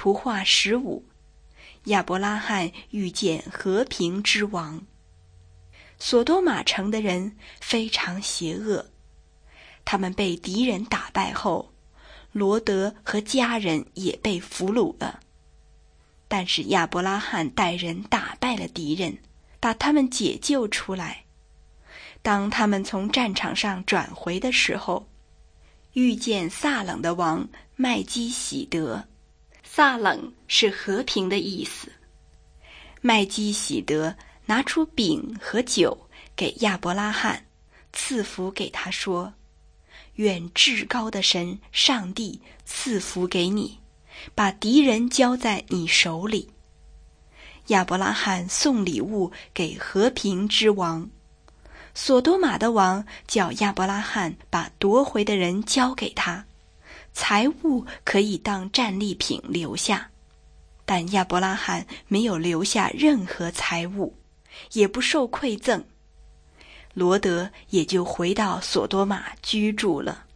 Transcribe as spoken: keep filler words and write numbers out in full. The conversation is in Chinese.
图画十五，亚伯拉罕遇见和平之王。索多玛城的人非常邪恶，他们被敌人打败后，罗德和家人也被俘虏了。但是亚伯拉罕带人打败了敌人，把他们解救出来。当他们从战场上转回的时候，遇见撒冷的王麦基喜德。撒冷是和平的意思。麦基喜德拿出饼和酒给亚伯拉罕，赐福给他说：愿至高的神上帝赐福给你，把敌人交在你手里。亚伯拉罕送礼物给和平之王。索多玛的王叫亚伯拉罕把夺回的人交给他，财物可以当战利品留下，但亚伯拉罕没有留下任何财物，也不受馈赠。罗德也就回到索多玛居住了。